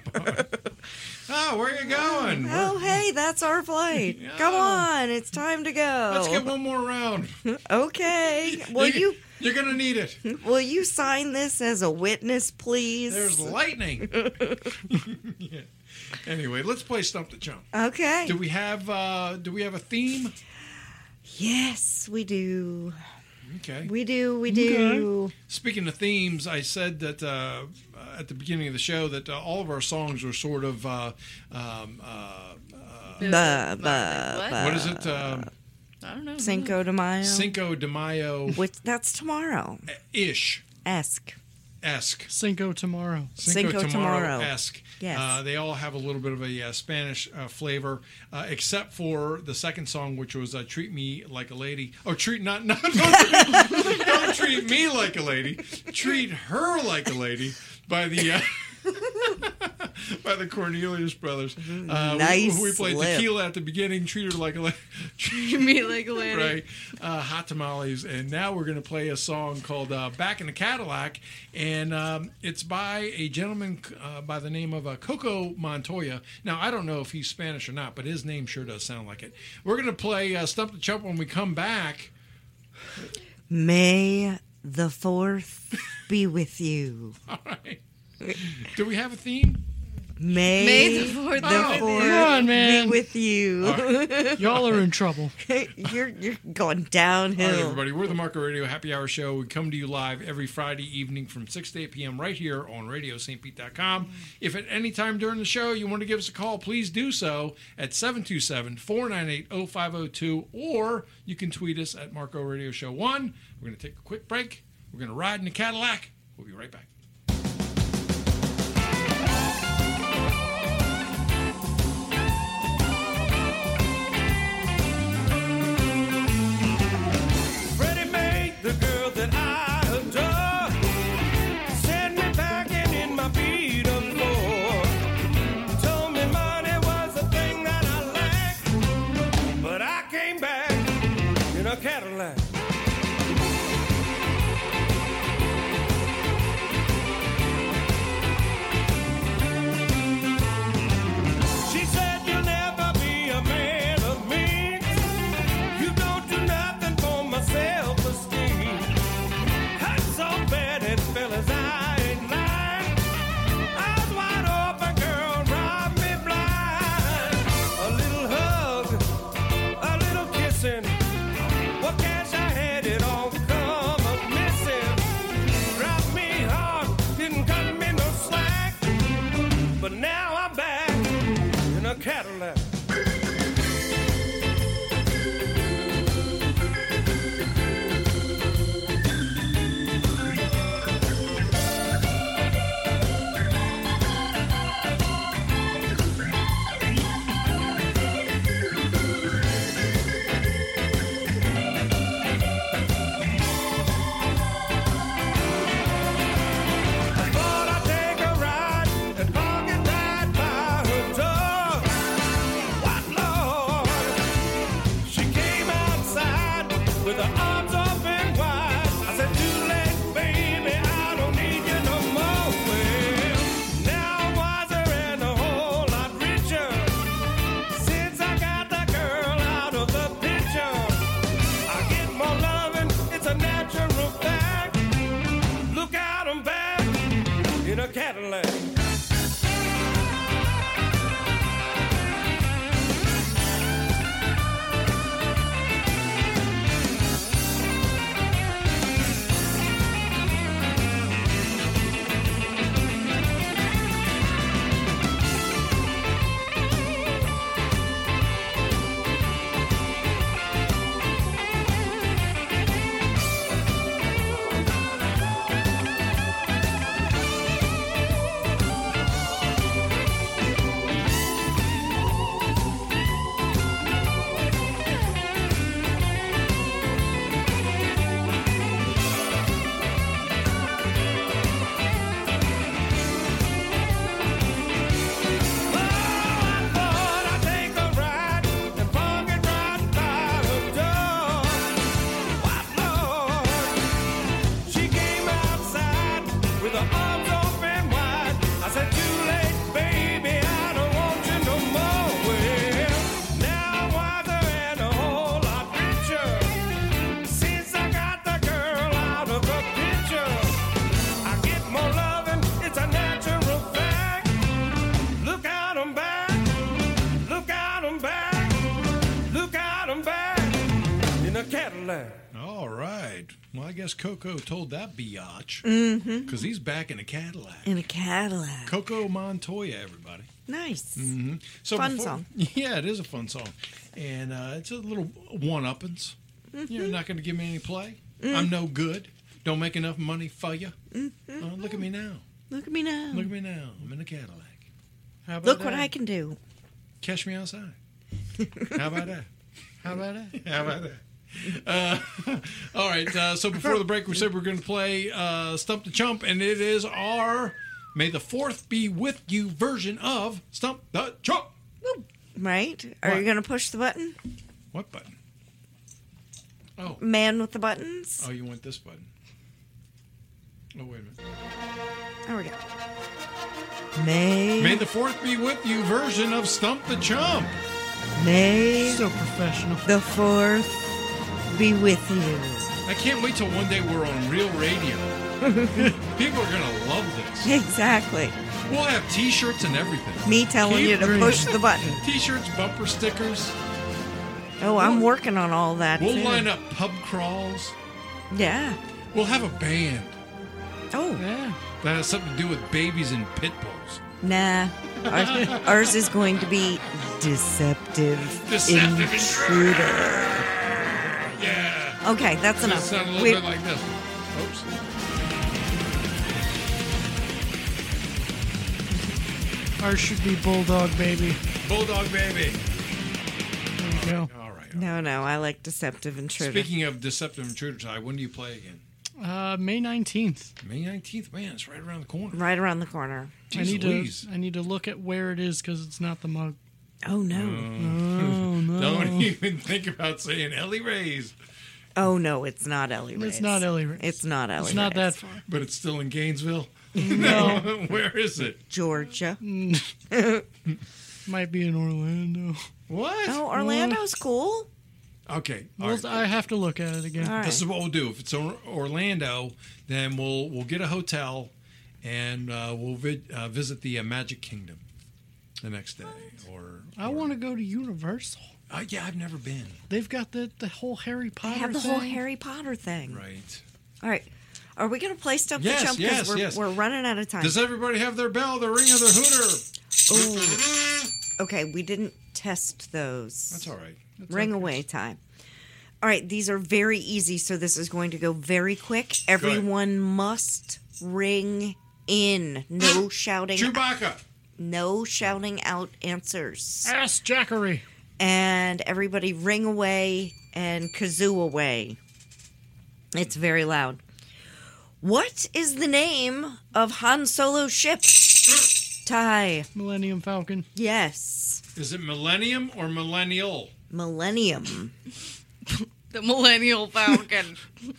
Oh, where you going? Oh, hey, that's our flight. Yeah. Come on, it's time to go. Let's get one more round. Okay. Will you You're gonna need it. will you sign this as a witness, please? There's lightning. Yeah. Anyway, let's play Stump the Chump. Okay. Do we have uh, Do we have a theme? Yes, we do. Okay. We do, we do. Speaking of themes, I said that uh, at the beginning of the show that uh, all of our songs are sort of uh, um, uh, Ba, ba, What? ba. what is it? Uh, I don't know. Cinco de Mayo. Cinco de Mayo Which, that's tomorrow. ish Esque. esque. Cinco tomorrow. Cinco tomorrow. esque. Yes. Uh, they all have a little bit of a uh, Spanish uh, flavor, uh, except for the second song, which was uh, "Treat Me Like a Lady." Oh, treat not not don't, don't treat me like a lady. Treat her like a lady by the. Uh, by the Cornelius Brothers. Uh, Nice we, we played slip. Tequila at the beginning, Treat Her Like a Lady. Treat me like a lady. Right. Uh, Hot Tamales. And now we're going to play a song called uh, Back in the Cadillac. And um, it's by a gentleman uh, by the name of uh, Coco Montoya. Now, I don't know if he's Spanish or not, but his name sure does sound like it. We're going to play uh, Stump the Chump when we come back. May the fourth be with you. All right. Do we have a theme? May, May the fourth the be with you. fourth Come on, man. be with you. Y'all are in trouble. you're you're going All right, downhill. everybody. We're the Marco Radio Happy Hour Show. We come to you live every Friday evening from six to eight p.m. right here on radio st pete dot com. If at any time during the show you want to give us a call, please do so at seven two seven, four nine eight, oh five oh two, or you can tweet us at Marco Radio Show one. We're going to take a quick break. We're going to ride in the Cadillac. We'll be right back. Freddie made the girl that I adore send me packing in my beat up floor. Told me money was the thing that I lacked, but I came back in a Cadillac. She said you'll never be a man of me. You don't do nothing for my self-esteem. Hurt so bad it fell as I ain't lying. Eyes wide open, girl, drive me blind. A little hug, a little kissing. What cash I had, it all come up missing. Dropped me hard, didn't cut me no slack. But now I'm back in a Cadillac. Thought I'd take a ride and park it right by her door. What Lord? She came outside with her arms open wide. I said, too late, baby, I don't need you no more. Well, now I'm wiser and a whole lot richer since I got the girl out of the picture. I get more loving, it's a natural fact. Look out, I'm back in a Cadillac. Oh, All right. Well, I guess Coco told that biatch. Mm-hmm. Because he's back in a Cadillac. In a Cadillac. Coco Montoya, everybody. Nice. Mm-hmm. So Fun before- song. Yeah, it is a fun song. And uh, it's a little one-uppance. Mm-hmm. You're not going to give me any play. I'm no good. Don't make enough money for you. Mm-hmm. Oh, look at me now. Look at me now. Look at me now. I'm in a Cadillac. How about Look that? what I can do. Catch me outside. How about that? How about that? How about that? Uh, all right. Uh, so before the break, we said we are going to play uh, Stump the Chump, and it is our May the Fourth Be With You version of Stump the Chump. Right? Are What? you going to push the button? What button? Oh, Man with the buttons? oh, you want this button? Oh, wait a minute. There we go. May, May the Fourth Be With You version of Stump the Chump. May So professional. the fourth be with you. I can't wait till one day we're on real radio. People are going to love this. Exactly. We'll have T-shirts and everything. Me telling Keep you to dreaming. push the button. T-shirts, bumper stickers. Oh, I'm working on all that We'll too. line up pub crawls. Yeah. We'll have a band Oh, Yeah. that has something to do with babies and pit bulls. nah. Ours, ours is going to be deceptive, Deceptive intruder. Yeah. Okay, that's It'll enough. sound a little We- bit like this. Oops. Ours should be Bulldog Baby. Bulldog baby. There you go. All right. no, no, I like deceptive intruder. Speaking of deceptive intruders, Ty, when do you play again? Uh, May nineteenth. May nineteenth. Man, it's right around the corner. Right around the corner. Jeez I need Louise. to I need to look at where it is because it's not the mug. Oh no. Oh no. Don't even think about saying Ellie Ray's, Oh no, it's not Ellie Ray's. It's not Ellie Ray's. It's not Ellie It's not Ray's. that far. but it's still in Gainesville. No. Where is it? Georgia. Might be in Orlando. What? Oh, Orlando's cool. Okay. All Well, right. I have to look at it again. All right. This is what we'll do. If it's Or- Orlando, then we'll we'll get a hotel and uh, we'll vi- uh, visit the uh, Magic Kingdom the next day. Or, I or- want to go to Universal. Uh, yeah, I've never been. They've got the, the whole Harry I Potter have the thing. whole Harry Potter thing. Right. All right. Are we going to play Stump Yes, the Chump? yes, we're, yes. we're running out of time. Does everybody have their bell, their ring, or their hooter? Ooh. Okay, we didn't test those. That's all right. Ring away time. All right, these are very easy, so this is going to go very quick. Everyone must ring in. No shouting. Chewbacca. No shouting out answers. Ask Jackery. And everybody ring away and kazoo away. It's very loud. What is the name of Han Solo's ship? Ty. Millennium Falcon. Yes. Is it Millennium or Millennial? Millennium. The Millennial Falcon.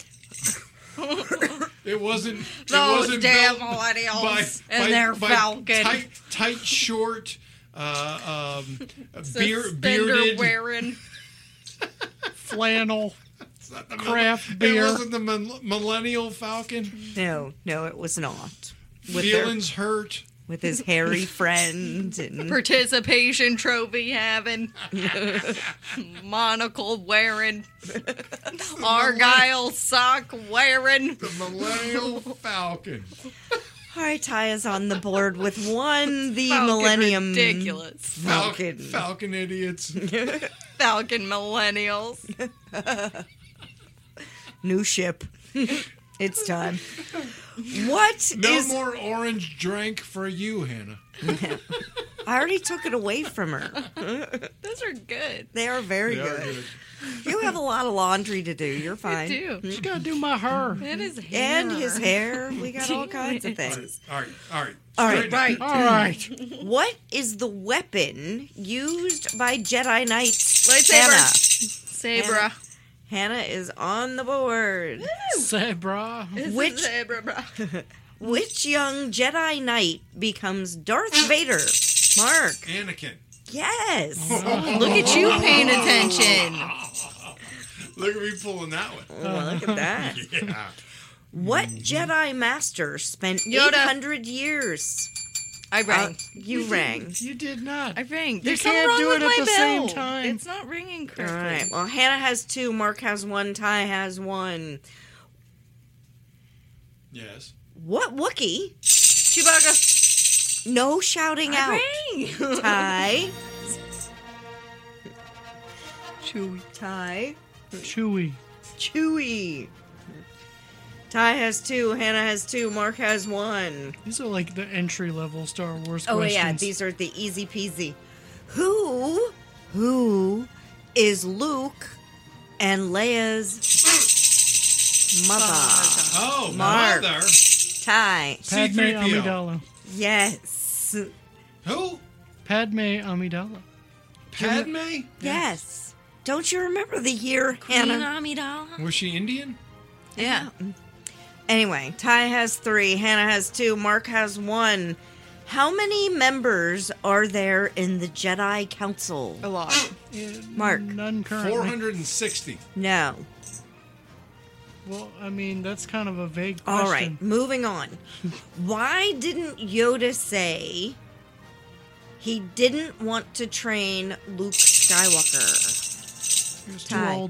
It wasn't. it Those wasn't damn built millennials by, and by, their by falcon. Tight, tight, short, uh, um, beer, Suspender bearded. wearing. Flannel. It's not the craft mil- beer. It wasn't the mil- Millennial Falcon. No, no, it was not. With, their, Feelings hurt. with his hairy friend. And Participation trophy having. Monocle wearing. Argyle sock wearing. The Millennial Falcon. all right, Ty is on the board with one. The Falcon Millennium ridiculous. Falcon. Falcon. Falcon idiots. Falcon millennials. New ship. It's time. What No is- more orange drink for you, Hannah. I already took it away from her. Those are good. They are very They are good. good. You have a lot of laundry to do. You're fine. I do. Just gotta do my hair. It is hair. And his hair. We got all kinds of things. All right, all right. All right, Straighten up. right. All right. What is the weapon used by Jedi Knights? Lightsaber. Hannah. Sabra. Hannah is on the board. Zebra. Which- Sabra, bro. Which young Jedi Knight becomes Darth Vader? Mark. Anakin. Yes. Look at you paying attention. Look at me pulling that one. Oh, look at that. Yeah. What Jedi Master spent Yoda. eight hundred years? I rang. Uh, you rang. You did not. I rang. You There's something can't wrong do with it at my the same bell. time. It's not ringing All correctly. right. Well, Hannah has two. Mark has one. Ty has one. Yes. What Wookie? Chewbacca. No shouting out. I rang. Ty. Chewie. Ty. Chewy. Chewy. Ty has two. Hannah has two. Mark has one. These are like the entry level Star Wars Oh questions. yeah, these are the easy peasy. Who, who is Luke and Leia's mother? Oh, Mark. mother. Ty. Padme C three P O. Amidala. Yes. Who? Padme Amidala. Padme? Yes. Don't you remember the year, Queen Hannah? Amidala. Was she Indian? Yeah. Anyway, Ty has three. Hannah has two. Mark has one. How many members are there in the Jedi Council? A lot. Mark. None currently. four hundred sixty. No. Well, I mean, that's kind of a vague question. All right, moving on. Why didn't Yoda say he didn't want to train Luke Skywalker? He was too Ty. old.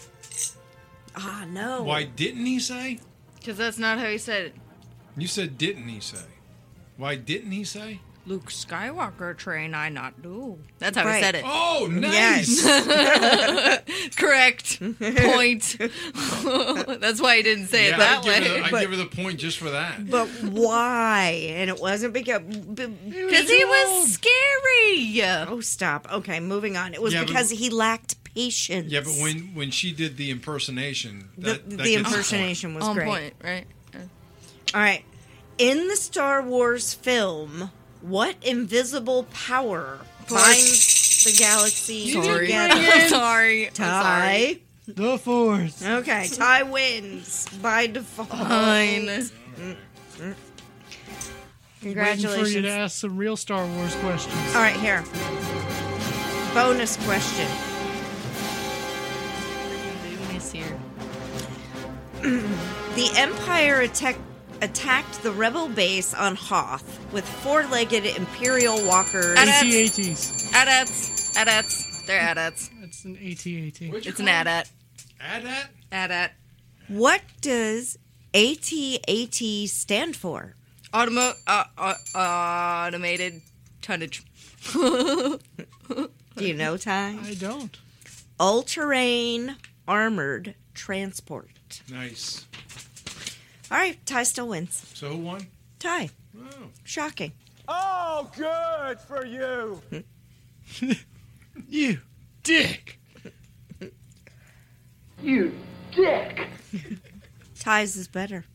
Ah, no. Why didn't he say? Because that's not how he said it. You said didn't he say? Why didn't he say? Luke Skywalker train I not do. That's how Right. he said it. Oh, nice. Yes. Correct. Point. That's why he didn't say Yeah, it that I'd give, her way. the, I'd But- give her the point just for that. But why? And it wasn't because. b- Because he was scary. Oh, stop. Okay, moving on. It was Yeah, but- because he lacked patience. Yeah, but when when she did the impersonation, that, the, that the gets point. impersonation was On great. point, right? All right. In the Star Wars film, what invisible power Force. binds the galaxy Sorry. together? I'm sorry. I'm sorry. Ty. The Force. Okay, Ty wins by default. Fine. Waiting for you Congratulations. to ask some real Star Wars questions. All right, here. Bonus question. Miss here. The Empire attack- attacked the rebel base on Hoth with four-legged Imperial walkers. Ada- A T A Ts. AT-ATs. AT-ATs. They're AT-ATs. That's an A T A T. What'd you It's an call it? AT-AT. AT-AT? AT-AT. What does A T A T stand for? Automo- uh, uh, automated tonnage. Do you know, Ty? I don't. All-terrain armored transport. Nice. All right, Ty still wins. So who won? Ty. Oh. Shocking. Oh, good for you. You dick. You dick. Ty's is better.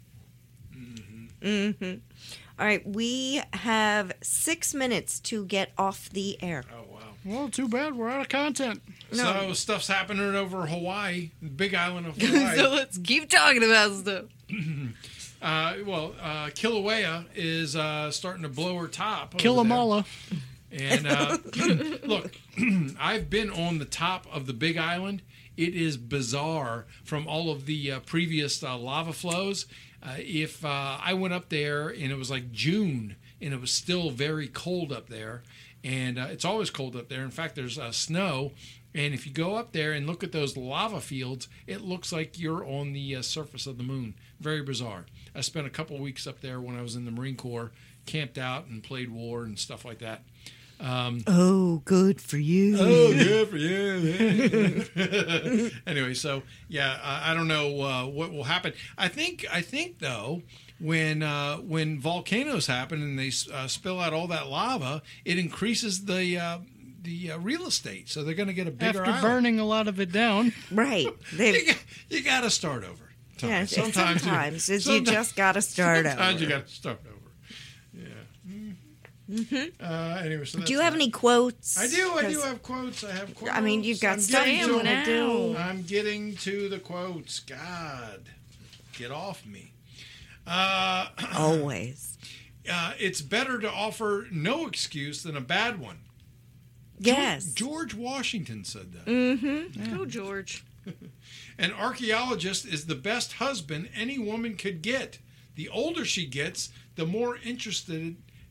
Mm-hmm. All right, we have six minutes to get off the air. Oh, wow. Well, too bad. We're out of content. No. So stuff's happening over Hawaii, the Big Island of Hawaii. So let's keep talking about stuff. uh, well, uh, Kilauea is uh, starting to blow her top. over there. Killamalla. And uh, look, I've been on the top of the Big Island. It is bizarre from all of the uh, previous uh, lava flows. Uh, if uh, I went up there and it was like June and it was still very cold up there, and uh, it's always cold up there. In fact, there's uh, snow. And if you go up there and look at those lava fields, it looks like you're on the uh, surface of the moon. Very bizarre. I spent a couple weeks up there when I was in the Marine Corps, camped out and played war and stuff like that. Um, Oh, good for you. oh, good for you. Anyway, so yeah, I, I don't know uh, what will happen. I think, I think though, when uh, when volcanoes happen and they uh, spill out all that lava, it increases the uh, the uh, real estate. So they're going to get a bigger After island. burning a lot of it down. Right. You, They've, got- you got to start over. yeah, it's- sometimes, sometimes, you, it's you sometimes- just got to start sometimes over. you got to start over. Yeah. Mm-hmm. Uh, anyway, so that's Do you have that. any quotes? I do. I do 'Cause, have quotes. I have quotes. I mean, you've got I'm stuff getting you to want to them. do. I'm getting to the quotes. God, get off me. Uh, Always. uh, it's better to offer no excuse than a bad one. Yes. George Washington said that. Mm-hmm. Go, George. An archaeologist is the best husband any woman could get. The older she gets, the more interested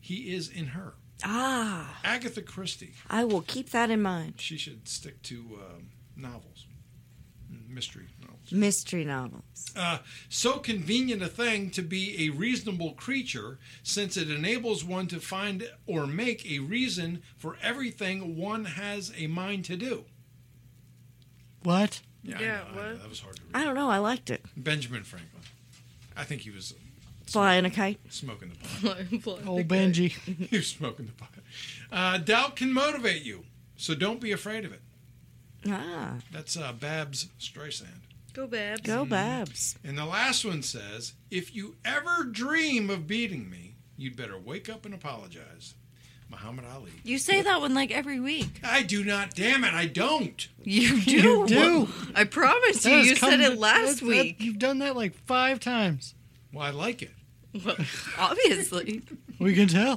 he is in her. Ah, Agatha Christie. I will keep that in mind. She should stick to um, novels, mystery novels. Mystery novels. Uh, so convenient a thing to be a reasonable creature, since it enables one to find or make a reason for everything one has a mind to do. What? Yeah, Yeah, I know, I know, what? that was hard to read. I don't know. I liked it. Benjamin Franklin. I think he was Flying a kite. smoking the pot. Old Benji. He was smoking the pot. Uh, doubt can motivate you, so don't be afraid of it. Ah, That's uh, Babs Streisand. Go, Babs. go Babs. And the last one says, if you ever dream of beating me, you'd better wake up and apologize. Muhammad Ali. You say that one like every week. I do not. Damn it, I don't. You do. You do. I promise you. That has You come said to- it last that- week. You've done that like five times. Well, I like it. Well, obviously. We can tell.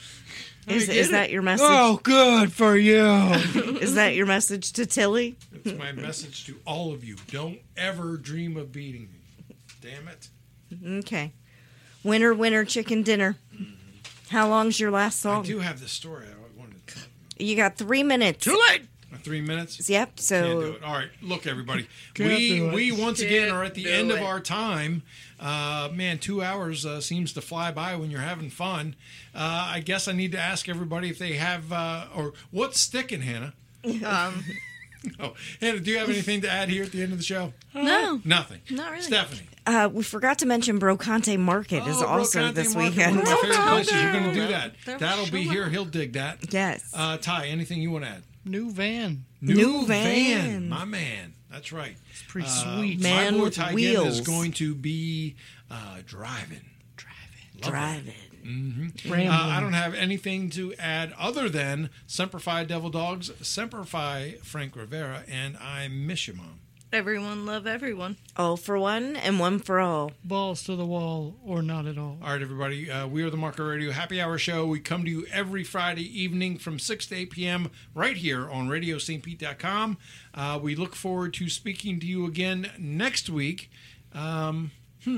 Is, get is it. that your message? Oh, good for you. Is that your message to Tilly? It's my message to all of you. Don't ever dream of beating me. Damn it. Okay. Winner, winner, chicken dinner. How long's your last I song? do have the story I wanted to tell. You got three minutes. Too late. Three minutes? Yep. Can't do So it. All right, look, everybody. Can't we do it. we once again Can't are at the do end of it. our time. Uh, man, two hours uh, seems to fly by when you're having fun. Uh, I guess I need to ask everybody if they have uh, or what's sticking, Hannah. Um, Oh, Hannah, do you have anything to add here at the end of the show? no. Nothing. Not really. Stephanie. uh, we forgot to mention Brocante Market is Oh, also Brocante this Market, weekend. One of my favorite Brocante. places. You're going to do that. That was That'll be so here. loud. He'll dig that. Yes. Uh, Ty, anything you want to add? New van. New van. my man. That's right. It's pretty Uh, sweet. Man my boy with Ty Gibb is wheels. going to be uh, driving. Driving. Love Driving. that. Uh, Rambling. I don't have anything to add other than Semper Fi Devil Dogs, Semper Fi Frank Rivera, and I miss you, Mom. Everyone love everyone. All for one and one for all. Balls to the wall or not at all. All right, everybody. Uh, we are the Marker Radio Happy Hour Show. We come to you every Friday evening from six to eight p.m. right here on radio st pete dot com. Uh, we look forward to speaking to you again next week. Um, hmm.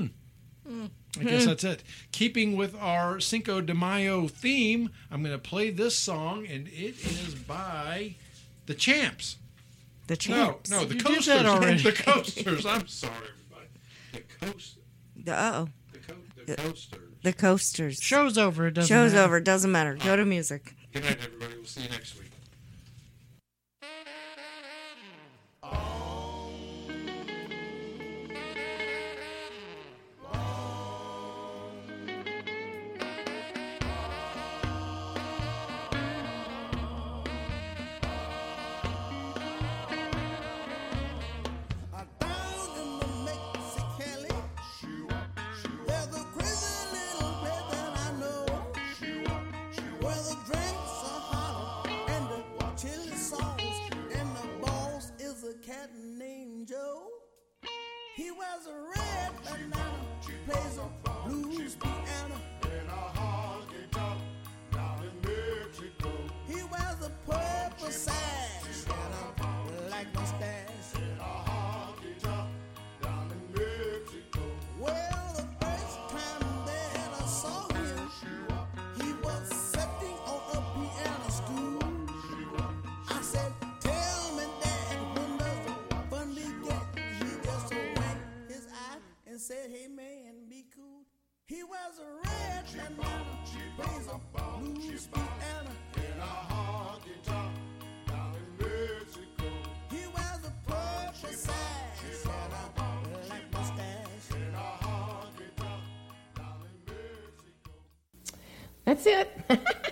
I guess that's it. Keeping with our Cinco de Mayo theme, I'm going to play this song, and it is by the Champs. The champs. No, no, the You did Coasters. that already. The Coasters. I'm sorry, everybody. The Coast, The, uh-oh. the, co- the Coasters. The coasters. Show's over. It doesn't Show's matter. over. Doesn't matter. Go to music. Good night, everybody. We'll see you next week. Down in the Mexicali, there's a crazy little place that I know, where the drinks are hotter and the chili sauce, and the boss is a cat named Joe. He wears a red banana, plays a blues piano. He wears a purple sash and a black mustache. Well, the first time that I saw him, he was sitting on a piano stool. I said, "Tell me, Dad, when does the fun begin?" He just winked his eye and said, "Hey man, be cool." He wears a red banana, plays a blues piano. He wears a purple sash and a black mustache. That's it.